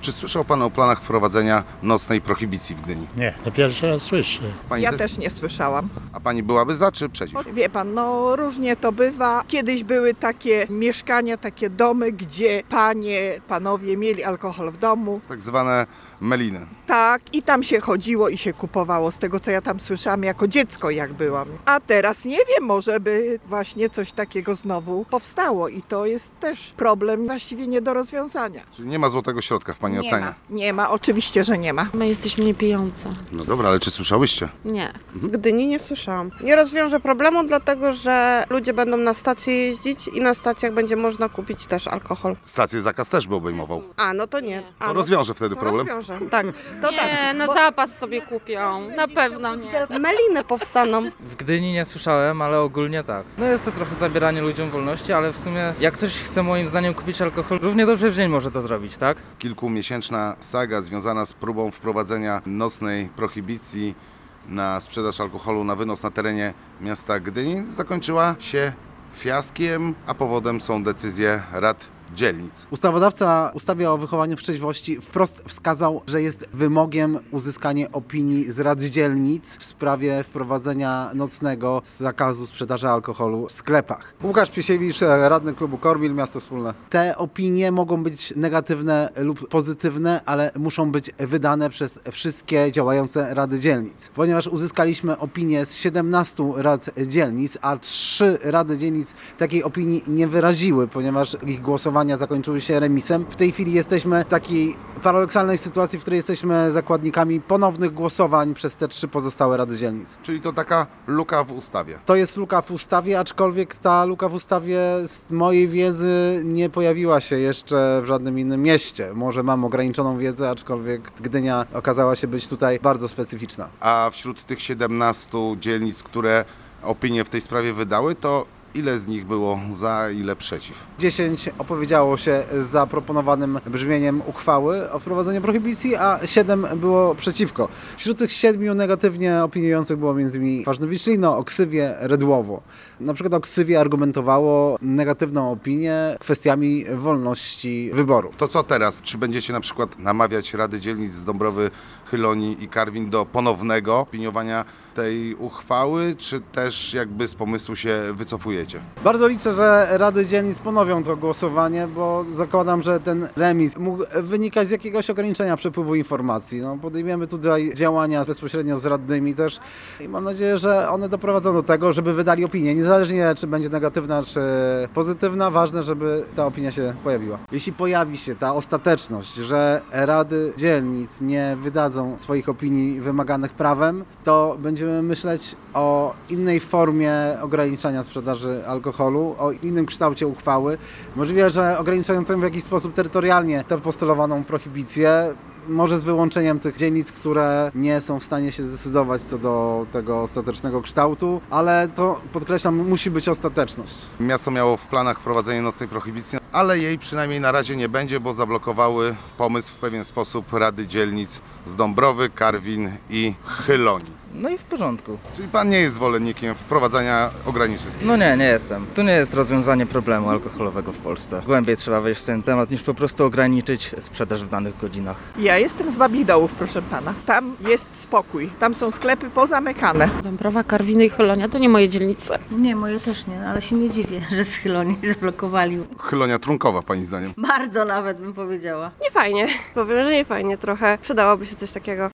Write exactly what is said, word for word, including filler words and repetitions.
Czy słyszał Pan o planach wprowadzenia nocnej prohibicji w Gdyni? Nie, to pierwszy raz słyszę. Pani Ja te- też nie słyszałam. A Pani byłaby za czy przeciw? Wie pan, no różnie to bywa. Kiedyś były takie mieszkania, takie domy, gdzie panie, panowie mieli alkohol w domu. Tak zwane meliny. Tak, i tam się chodziło i się kupowało, z tego co ja tam słyszałam jako dziecko jak byłam. A teraz nie wiem, może by właśnie coś takiego znowu powstało i to jest też problem właściwie nie do rozwiązania. Czyli nie ma złotego środka w Pani Nie ocenie? ma, nie ma, oczywiście, że nie ma. My jesteśmy niepijące. No dobra, ale czy słyszałyście? Nie. W Gdyni nie słyszałam. Nie rozwiąże problemu, dlatego że ludzie będą na stacje jeździć i na stacjach będzie można kupić też alkohol. Stację zakaz też by obejmował. A, no to nie. A, To no, rozwiąże wtedy to problem? rozwiąże. Tak, to Nie, tak. na zapas sobie kupią. Na pewno nie. Meliny powstaną. W Gdyni nie słyszałem, ale ogólnie tak. No jest to trochę zabieranie ludziom wolności, ale w sumie jak ktoś chce moim zdaniem kupić alkohol, równie dobrze w dzień może to zrobić, tak? Kilkumiesięczna saga związana z próbą wprowadzenia nocnej prohibicji na sprzedaż alkoholu na wynos na terenie miasta Gdyni zakończyła się fiaskiem, a powodem są decyzje rad dzielnic. Ustawodawca w ustawie o wychowaniu w trzeźwości wprost wskazał, że jest wymogiem uzyskanie opinii z rad dzielnic w sprawie wprowadzenia nocnego zakazu sprzedaży alkoholu w sklepach. Łukasz Piesiewicz, radny klubu Korwil, Miasto Wspólne. Te opinie mogą być negatywne lub pozytywne, ale muszą być wydane przez wszystkie działające rady dzielnic. Ponieważ uzyskaliśmy opinię z siedemnastu rad dzielnic, a trzy rady dzielnic takiej opinii nie wyraziły, ponieważ ich głosowanie zakończyły się remisem. W tej chwili jesteśmy w takiej paradoksalnej sytuacji, w której jesteśmy zakładnikami ponownych głosowań przez te trzy pozostałe rady dzielnic. Czyli to taka luka w ustawie. To jest luka w ustawie, aczkolwiek ta luka w ustawie z mojej wiedzy nie pojawiła się jeszcze w żadnym innym mieście. Może mam ograniczoną wiedzę, aczkolwiek Gdynia okazała się być tutaj bardzo specyficzna. A wśród tych siedemnastu dzielnic, które opinie w tej sprawie wydały, to ile z nich było za, ile przeciw? dziesięć opowiedziało się za proponowanym brzmieniem uchwały o wprowadzeniu prohibicji, a siedem było przeciwko. Wśród tych siedmiu negatywnie opiniujących było m.in. Ważne-Wiślino, Oksywie, Redłowo. Na przykład Oksywie argumentowało negatywną opinię kwestiami wolności wyboru. To co teraz? Czy będziecie na przykład namawiać Rady Dzielnic z Dąbrowy, Chylonii i Karwin do ponownego opiniowania tej uchwały, czy też jakby z pomysłu się wycofujecie? Bardzo liczę, że Rady Dzielnic ponowią to głosowanie, bo zakładam, że ten remis mógł wynikać z jakiegoś ograniczenia przepływu informacji. No, podejmiemy tutaj działania bezpośrednio z radnymi też i mam nadzieję, że one doprowadzą do tego, żeby wydali opinię. Niezależnie czy będzie negatywna, czy pozytywna, ważne, żeby ta opinia się pojawiła. Jeśli pojawi się ta ostateczność, że Rady Dzielnic nie wydadzą swoich opinii wymaganych prawem, to będziemy myśleć o innej formie ograniczania sprzedaży alkoholu, o innym kształcie uchwały. Możliwe, że ograniczającą w jakiś sposób terytorialnie tę postulowaną prohibicję, może z wyłączeniem tych dzielnic, które nie są w stanie się zdecydować co do tego ostatecznego kształtu, ale to, podkreślam, musi być ostateczność. Miasto miało w planach wprowadzenie nocnej prohibicji, ale jej przynajmniej na razie nie będzie, bo zablokowały pomysł w pewien sposób Rady Dzielnic z Dąbrowy, Karwin i Chylonii. No i w porządku. Czyli pan nie jest zwolennikiem wprowadzania ograniczeń. No nie, nie jestem. To nie jest rozwiązanie problemu alkoholowego w Polsce. Głębiej trzeba wejść w ten temat, niż po prostu ograniczyć sprzedaż w danych godzinach. Ja jestem z Babich Dołów, proszę pana. Tam jest spokój, tam są sklepy pozamykane. Dąbrowa, Karwiny i Chylonia to nie moje dzielnice. Nie, moje też nie, ale się nie dziwię, że z Chylonii zablokowali. Chylonia trunkowa, pani zdaniem. Bardzo nawet bym powiedziała. Nie fajnie. Powiem, że nie fajnie trochę. Przydałoby się coś takiego.